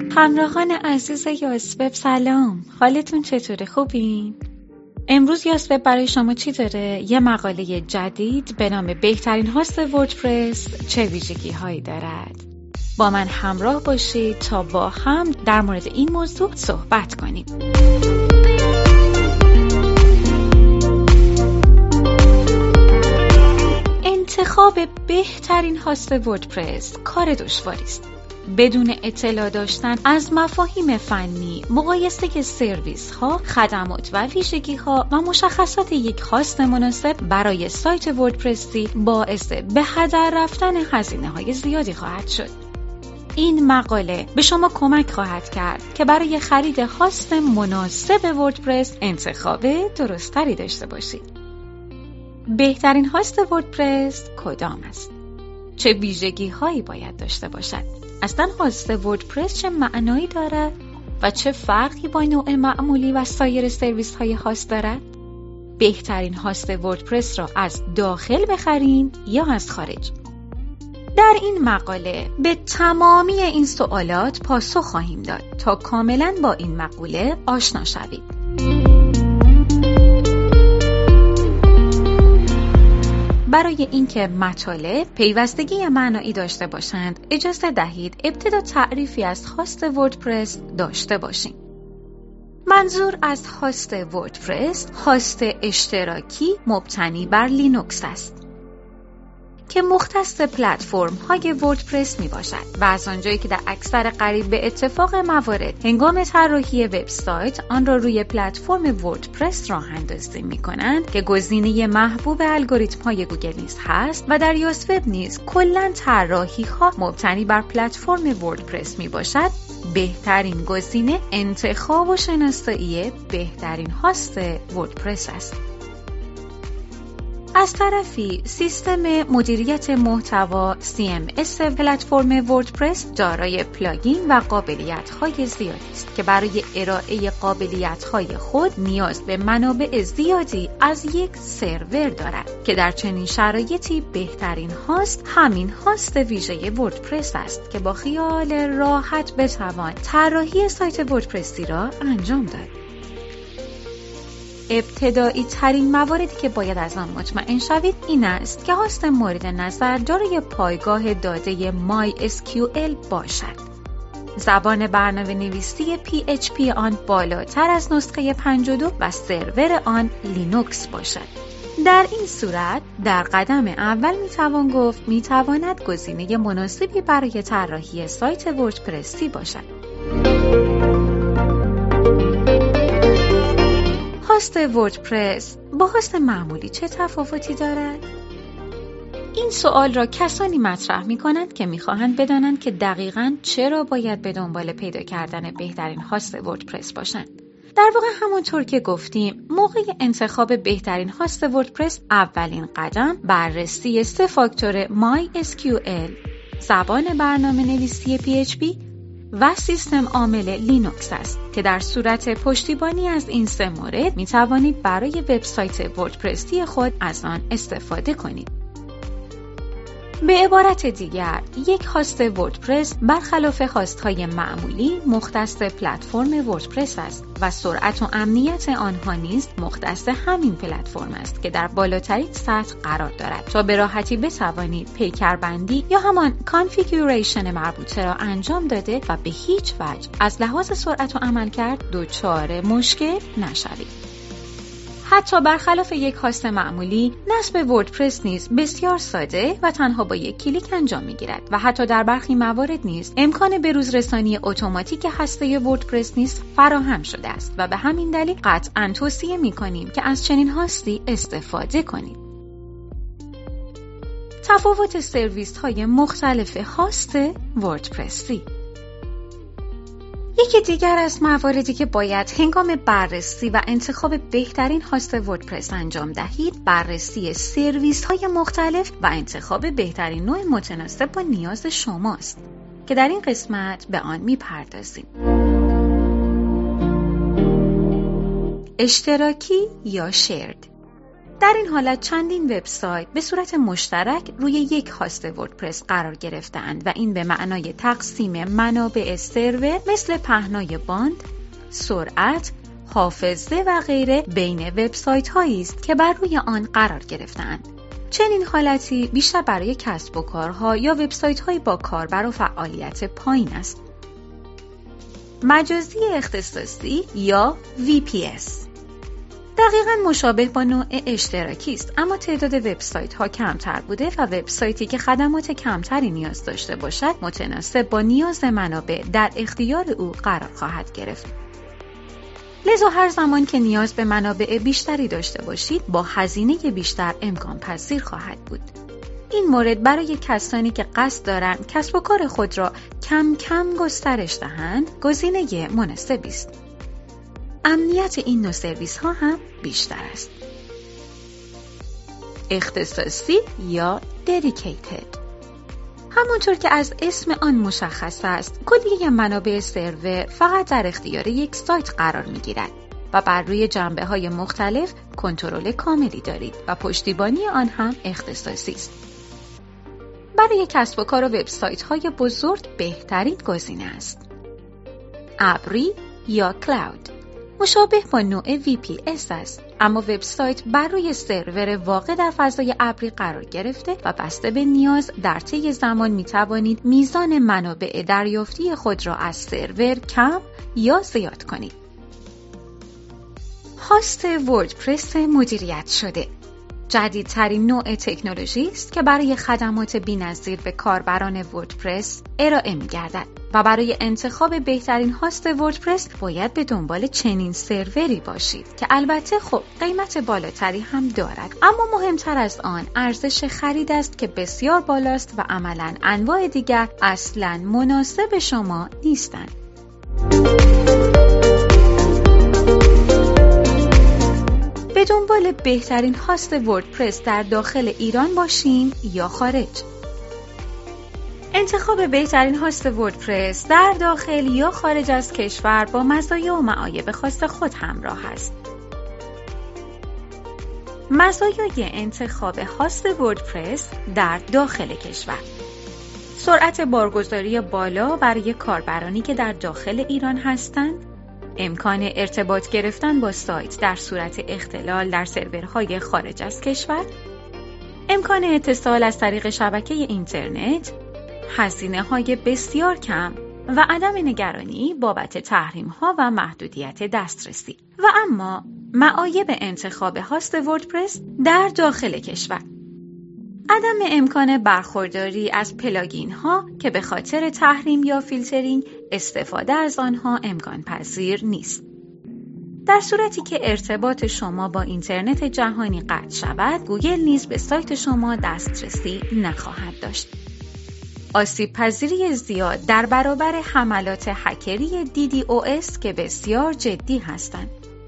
همراهان عزیز یاسوب سلام، حالتون چطوره؟ خوبین؟ امروز یاسوب برای شما چی داره؟ یه مقاله جدید به نام بهترین هاست وردپرس چه ویژگی هایی دارد؟ با من همراه باشید تا با هم در مورد این موضوع صحبت کنیم. انتخاب بهترین هاست وردپرس کار دشواری است. بدون اطلاع داشتن از مفاهیم فنی، مقایسه سرویس ها، خدمات و ویژگی ها و مشخصات یک هاست مناسب برای سایت وردپرسی باعث به هدر رفتن هزینه های زیادی خواهد شد. این مقاله به شما کمک خواهد کرد که برای خرید هاست مناسب وردپرس انتخاب درستری داشته باشید. بهترین هاست وردپرس کدام است؟ چه ویژگی هایی باید داشته باشد؟ اصلا هاست وردپرس چه معنایی دارد و چه فرقی با نوع معمولی و سایر سرویس های هاست دارد؟ بهترین هاست وردپرس را از داخل بخرید یا از خارج؟ در این مقاله به تمامی این سوالات پاسخ خواهیم داد تا کاملا با این مقوله آشنا شوید. برای اینکه مطالب پیوستگی معنایی داشته باشند، اجازه دهید ابتدا تعریفی از هاست وردپرس داشته باشیم. منظور از هاست وردپرس، هاست اشتراکی مبتنی بر لینوکس است که مختص پلتفرم های وردپرس می باشد و از آنجایی که در اکثر قریب به اتفاق موارد هنگام طراحی وبسایت آن را روی پلتفرم وردپرس راه اندازی می کنند که گزینه محبوب الگوریتم های گوگل نیز هست و در یاسوب نیز کلاً طراحی ها مبتنی بر پلتفرم وردپرس می باشد، بهترین گزینه انتخاب و شناسایی بهترین هاست وردپرس است. از طرفی سیستم مدیریت محتوا CMS پلتفرم وردپرس دارای پلاگین و قابلیت‌های زیادی است که برای ارائه قابلیت‌های خود نیاز به منابع زیادی از یک سرور دارد که در چنین شرایطی بهترین هاست همین هاست ویژه وردپرس است که با خیال راحت بتوان طراحی سایت وردپرسی را انجام داد. ابتدایی ترین مواردی که باید از آن مطمئن شوید این است که هاست مورد نظر دارای پایگاه داده MySQL باشد. زبان برنامه نویسی PHP آن بالاتر از نسخه 52 و سرور آن لینوکس باشد. در این صورت در قدم اول میتواند گزینه مناسبی برای طراحی سایت وردپرسی باشد. هاست وردپرس با هاست معمولی چه تفاوتی دارد؟ این سوال را کسانی مطرح می کنند که می خواهند بدانند که دقیقاً چرا باید به دنبال پیدا کردن بهترین هاست وردپرس باشند. در واقع همونطور که گفتیم، موقع انتخاب بهترین هاست وردپرس اولین قدم بررسی 3 فاکتور MySQL، زبان برنامه نویسی PHP و سیستم عامل لینوکس است که در صورت پشتیبانی از این 3 مورد می توانید برای وبسایت وردپرسی خود از آن استفاده کنید. به عبارت دیگر، یک هاست وردپرس برخلاف هاست های معمولی مختص پلتفرم وردپرس است و سرعت و امنیت آنها نیز مختص همین پلتفرم است که در بالاترین سطح قرار دارد تا به راحتی بتوانید پیکربندی یا همان کانفیگوریشن مربوطه را انجام داده و به هیچ وجه از لحاظ سرعت و عملکرد دچار مشکل نشوید. حتی برخلاف یک هاست معمولی، نصب وردپرس نیز بسیار ساده و تنها با یک کلیک انجام می‌گیرد و حتی در برخی موارد نیز امکان بروز رسانی اتوماتیک هسته وردپرس نیز فراهم شده است و به همین دلیل قطعاً توصیه می‌کنیم که از چنین هاستی استفاده کنید. تفاوت سرویس‌های مختلف هاست وردپرسی. یکی دیگر از مواردی که باید هنگام بررسی و انتخاب بهترین هاست وردپرس انجام دهید، بررسی سرویس‌های مختلف و انتخاب بهترین نوع متناسب با نیاز شماست که در این قسمت به آن می‌پردازیم. اشتراکی یا شیرد. در این حالت چندین وبسایت به صورت مشترک روی یک هاست وردپرس قرار گرفته‌اند و این به معنای تقسیم منابع سرور مثل پهنای باند، سرعت، حافظه و غیره بین وبسایت هایی است که بر روی آن قرار گرفته‌اند. چنین حالتی بیشتر برای کسب و کارها یا وبسایت های با کاربر و فعالیت پایین است. مجازی اختصاصی یا VPS دقیقاً مشابه با نوع اشتراکی است، اما تعداد وبسایت ها کمتر بوده و وبسایتی که خدمات کمتری نیاز داشته باشد متناسب با نیاز منابع در اختیار او قرار خواهد گرفت. لذا هر زمان که نیاز به منابع بیشتری داشته باشید با هزینه بیشتر امکان پذیر خواهد بود. این مورد برای کسانی که قصد دارند کسب و کار خود را کم کم گسترش دهند گزینه مناسبی است. امنیت این نوع سرویس ها هم بیشتر است. اختصاصی یا dedicated همونطور که از اسم آن مشخص است، کلیه منابع سرور فقط در اختیار یک سایت قرار می‌گیرد و بر روی جنبه‌های مختلف کنترل کاملی دارید و پشتیبانی آن هم اختصاصی است. برای کسب و کار و وبسایت‌های بزرگ بهترین گزینه است. ابری یا کلاود مشابه با نوع VPS است، اما وبسایت بر روی سرور واقع در فضای ابری قرار گرفته و بسته به نیاز در طی زمان می توانید میزان منابع دریافتی خود را از سرور کم یا زیاد کنید. هاست وردپرس مدیریت شده جدیدترین نوع تکنولوژی است که برای خدمات بی‌نظیر به کاربران وردپرس ارائه می‌گردد و برای انتخاب بهترین هاست وردپرس باید به دنبال چنین سروری باشید که البته خب قیمت بالاتری هم دارد، اما مهمتر از آن ارزش خرید است که بسیار بالاست و عملاً انواع دیگر اصلاً مناسب شما نیستند. به دنبال بهترین هاست وردپرس در داخل ایران باشین یا خارج. انتخاب بهترین هاست وردپرس در داخل یا خارج از کشور با مزایا و معایب خاص خود همراه است. مزایای انتخاب هاست وردپرس در داخل کشور: سرعت بارگذاری بالا برای کاربرانی که در داخل ایران هستند، امکان ارتباط گرفتن با سایت در صورت اختلال در سرورهای خارج از کشور، امکان اتصال از طریق شبکه اینترنت، هزینه‌های بسیار کم و عدم نگرانی بابت تحریم‌ها و محدودیت دسترسی. و اما معایب انتخاب هاست وردپرس در داخل کشور: عدم امکان برخورداری از پلاگین ها که به خاطر تحریم یا فیلترینگ استفاده از آنها امکان پذیر نیست. در صورتی که ارتباط شما با اینترنت جهانی قطع شود، گوگل نیز به سایت شما دسترسی نخواهد داشت. آسیب پذیری زیاد در برابر حملات هکری DDoS که بسیار جدی هستند.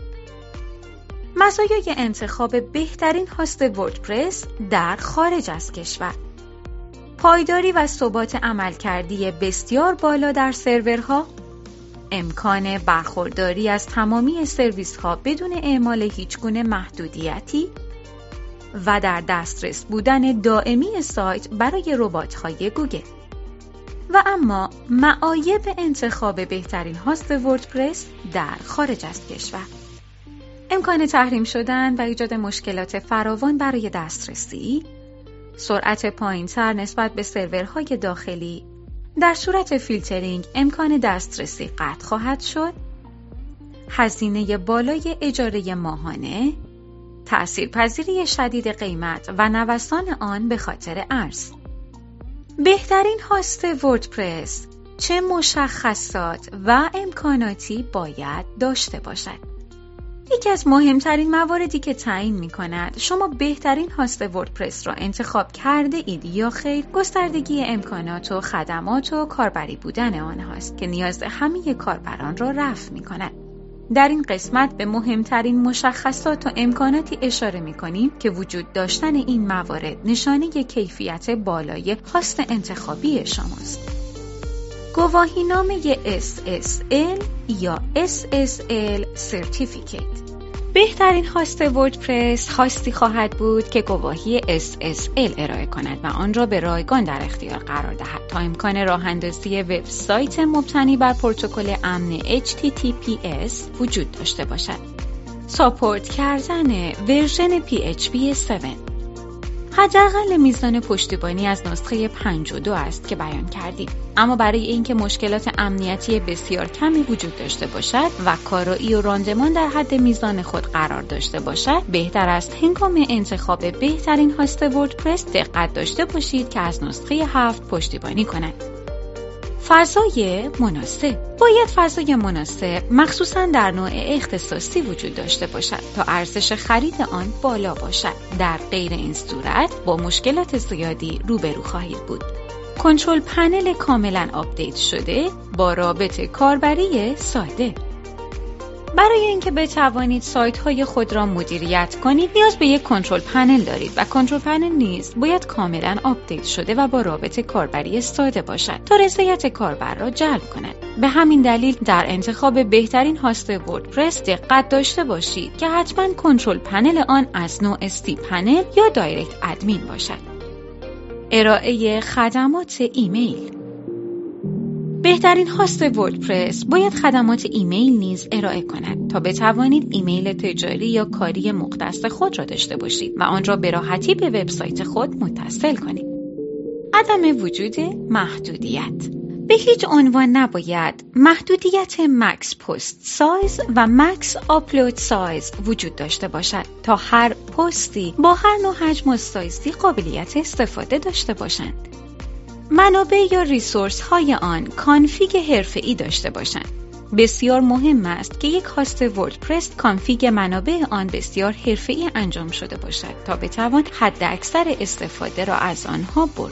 مزایای انتخاب بهترین هاست وردپرس در خارج از کشور: پایداری و ثبات عملکردی بسیار بالا در سرورها، امکان برخورداری از تمامی سرویس‌ها بدون اعمال هیچگونه محدودیتی و در دسترس بودن دائمی سایت برای ربات‌های گوگل. و اما معایب انتخاب بهترین هاست وردپرس در خارج از کشور: امکان تحریم شدن و ایجاد مشکلات فراوان برای دسترسی، سرعت پایین‌تر نسبت به سرورهای داخلی، در صورت فیلترینگ امکان دسترسی قطع خواهد شد، هزینه بالای اجاره ماهانه، تأثیرپذیری شدید قیمت و نوسان آن به خاطر ارز. بهترین هاست وردپرس چه مشخصات و امکاناتی باید داشته باشد؟ یکی از مهمترین مواردی که تعیین می‌کند شما بهترین هاست وردپرس را انتخاب کرده اید یا خیر، گستردگی امکانات و خدمات و کاربری بودن آنهاست که نیاز همه کاربران را رفع می‌کند. در این قسمت به مهمترین مشخصات و امکاناتی اشاره می‌کنیم که وجود داشتن این موارد نشانه کیفیت بالای هاست انتخابی شماست. گواهینامه SSL یا SSL Certificate. بهترین هاست وردپرس هاستی خواهد بود که گواهی SSL ارائه کند و آن را به رایگان در اختیار قرار دهد تا امکان راه اندازی وبسایت مبتنی بر پروتکل امن HTTPS وجود داشته باشد. ساپورت کردن ورژن PHP 7. حداقل میزان پشتیبانی از نسخه 52 است که بیان کردیم. اما برای اینکه مشکلات امنیتی بسیار کمی وجود داشته باشد و کارایی و راندمان در حد میزان خود قرار داشته باشد، بهتر است هنگام انتخاب بهترین هاست وردپرس دقت داشته باشید که از نسخه 7 پشتیبانی کند. فضای مناسب. باید فضای مناسب مخصوصاً در نوع اختصاصی وجود داشته باشد تا ارزش خرید آن بالا باشد. در غیر این صورت با مشکلات زیادی روبرو خواهید بود. کنترل پنل کاملاً آپدیت شده با رابط کاربری ساده. برای اینکه بتوانید سایت‌های خود را مدیریت کنید نیاز به یک کنترل پنل دارید و کنترل پنل نیز باید کاملاً آپدیت شده و با رابط کاربری ساده باشد تا رضایت کاربر را جلب کند. به همین دلیل در انتخاب بهترین هاست وردپرس دقت داشته باشید که حتماً کنترل پنل آن از نوع سی پنل یا دایرکت ادمین باشد. ارائه خدمات ایمیل. بهترین هاست وردپرس باید خدمات ایمیل نیز ارائه کند تا بتوانید ایمیل تجاری یا کاری مختص خود را داشته باشید و آن را به راحتی به وبسایت خود متصل کنید. عدم وجود محدودیت. به هیچ عنوان نباید محدودیت مکس پست سایز و مکس آپلود سایز وجود داشته باشد تا هر پستی با هر نوع حجم و سایزی قابلیت استفاده داشته باشند. منابع یا ریسورس های آن کانفیگ حرفه‌ای داشته باشند. بسیار مهم است که یک هاست وردپرس کانفیگ منابع آن بسیار حرفه‌ای انجام شده باشد تا بتوان حد اکثر استفاده را از آنها برد.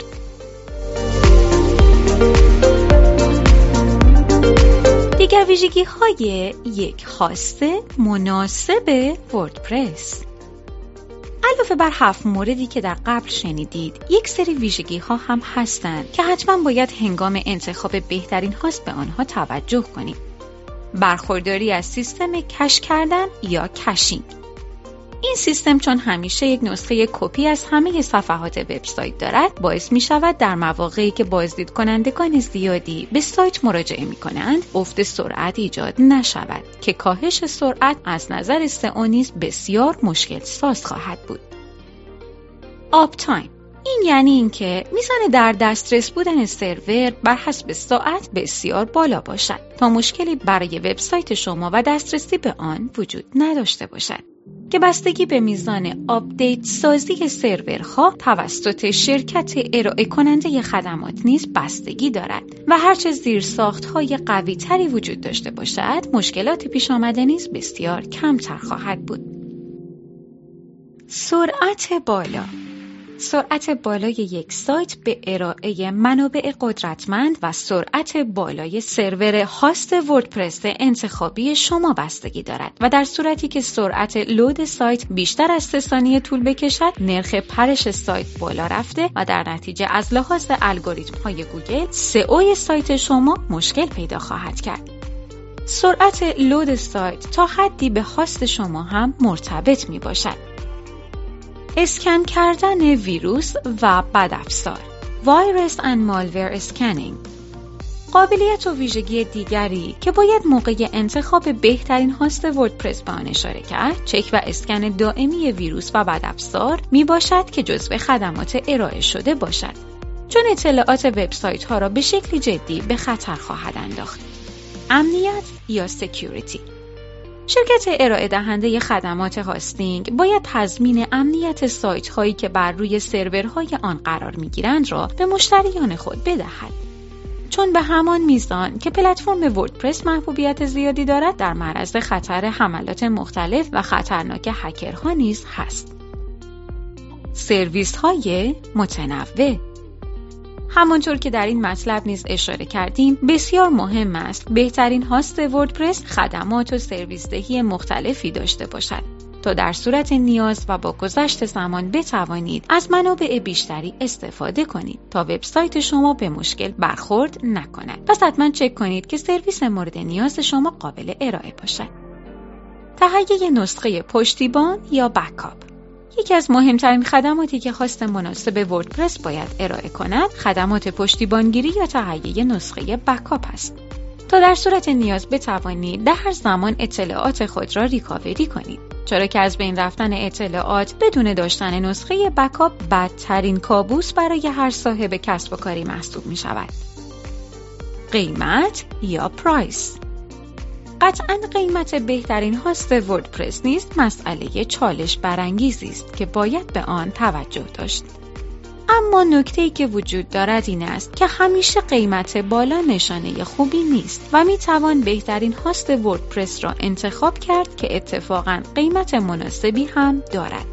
دیگر ویژگی های یک هاست مناسب وردپرس. علاوه بر 7 موردی که در قبل شنیدید، یک سری ویژگی ها هم هستند که حتما باید هنگام انتخاب بهترین هاست به آنها توجه کنید. برخورداری از سیستم کش کردن یا کشینگ. این سیستم چون همیشه یک نسخه کپی از همه صفحات وبسایت دارد، باعث می شود در مواقعی که بازدید کنندگان زیادی به سایت مراجعه می کنند، افت سرعت ایجاد نشود که کاهش سرعت از نظر SEO نیز بسیار مشکل ساز خواهد بود. آپ تایم. این یعنی اینکه میزان در دسترس بودن سرور بر حسب ساعت بسیار بالا باشد تا مشکلی برای وبسایت شما و دسترسی به آن وجود نداشته باشد. که بستگی به میزان آپدیت سازی سرورها توسط شرکت ارائه کننده خدمات نیز بستگی دارد و هرچه زیرساخت‌های قوی‌تری وجود داشته باشد، مشکلات پیش آمده نیز بسیار کمتر خواهد بود. سرعت بالا. سرعت بالای یک سایت به ارائه منابع قدرتمند و سرعت بالای سرور هاست وردپرس انتخابی شما بستگی دارد و در صورتی که سرعت لود سایت بیشتر از 3 ثانیه طول بکشد، نرخ پرش سایت بالا رفته و در نتیجه از لحاظ الگوریتم‌های گوگل SEO سایت شما مشکل پیدا خواهد کرد. سرعت لود سایت تا حدی به هاست شما هم مرتبط می باشد. اسکن کردن ویروس و بدافزار. وایرس اند مالور اسکنینگ. قابلیت و ویژگی دیگری که باید موقع انتخاب بهترین هاست وردپرس به آن اشاره کرد، چک و اسکن دائمی ویروس و بدافزار می باشد که جزو خدمات ارائه شده باشد، چون اطلاعات وبسایت ها را به شکلی جدی به خطر خواهد انداخت. امنیت یا سکیوریتی. شرکت ارائه دهنده خدمات هاستینگ باید تضمین امنیت سایت هایی که بر روی سرورهای آن قرار می گیرند را به مشتریان خود بدهد، چون به همان میزان که پلتفرم وردپرس محبوبیت زیادی دارد، در معرض خطر حملات مختلف و خطرناک هکرها نیز هست. سرویس های متنوع. همانطور که در این مطلب نیز اشاره کردیم، بسیار مهم است بهترین هاست وردپرس خدمات و سرویس دهی مختلفی داشته باشد تا در صورت نیاز و با گذشت زمان بتوانید از منابع بیشتری استفاده کنید تا وبسایت شما به مشکل برخورد نکند. پس حتما چک کنید که سرویس مورد نیاز شما قابل ارائه باشد. تهیه نسخه پشتیبان یا بکاپ. یکی از مهمترین خدماتی که هاست مناسب وردپرس باید ارائه کند، خدمات پشتیبانگیری یا تهیه نسخه بکاپ است. تا در صورت نیاز بتوانید در هر زمان اطلاعات خود را ریکاوری کنید. چرا که از بین رفتن اطلاعات بدون داشتن نسخه بکاپ بدترین کابوس برای هر صاحب کسب و کاری محسوب می شود. قیمت یا پرایس. قطعاً قیمت بهترین هاست وردپرس نیز مسئله چالش برانگیزی است که باید به آن توجه داشت. اما نکته‌ای که وجود دارد این است که همیشه قیمت بالا نشانه خوبی نیست و میتوان بهترین هاست وردپرس را انتخاب کرد که اتفاقاً قیمت مناسبی هم دارد.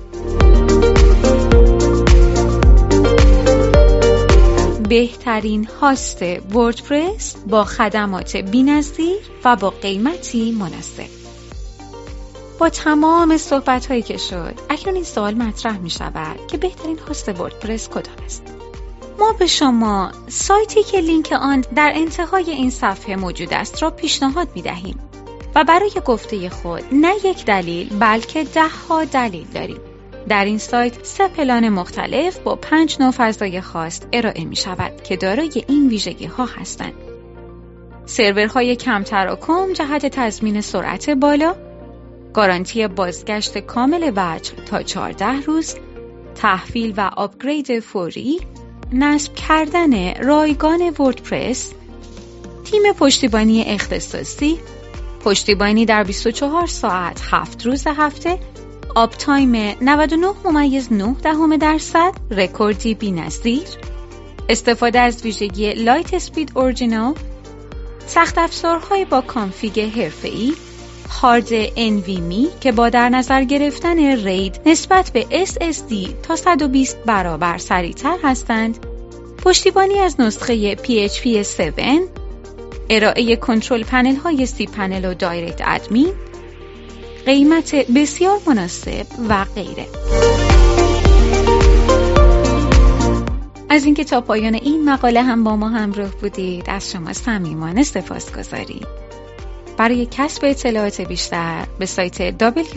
بهترین هاست وردپرس با خدمات بی‌نظیر و با قیمتی مناسب. با تمام صحبت‌هایی که شد، اکنون این سوال مطرح می‌شود که بهترین هاست وردپرس کدام است؟ ما به شما سایتی که لینک آن در انتهای این صفحه موجود است را پیشنهاد می‌دهیم و برای گفته خود نه یک دلیل بلکه 10 دلیل داریم. در این سایت 3 پلان مختلف با 5 نوع فضای خاص ارائه می شود که دارای این ویژگی ها هستند. سرورهای کم تراکم جهت تضمین سرعت بالا، گارانتی بازگشت کامل وجه تا 14 روز، تحویل و آپگرید فوری، نصب کردن رایگان وردپرس، تیم پشتیبانی اختصاصی، پشتیبانی در 24 ساعت 7 روز هفته، آپ تایم 99.9%، رکوردی بی‌نظیر، استفاده از ویژگی لایت اسپید اورجینال، سخت افزارهای با کانفیگ حرفه‌ای، هارد NVMe که با در نظر گرفتن رید نسبت به SSD تا 120 برابر سریع‌تر هستند، پشتیبانی از نسخه PHP 7، ارائه کنترل پنل های سی پنل و دایرکت ادمین، قیمت بسیار مناسب و غیره. از اینکه تا پایان این مقاله هم با ما همراه بودید از شما صمیمانه سپاسگزاریم. برای کسب اطلاعات بیشتر به سایت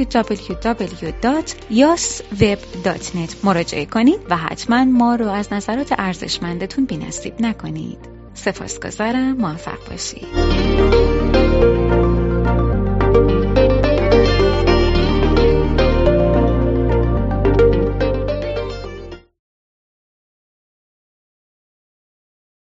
www.yasweb.net مراجعه کنید و حتما ما رو از نظرات ارزشمندتون بی‌نصیب نکنید. سپاسگزارم، موفق باشید.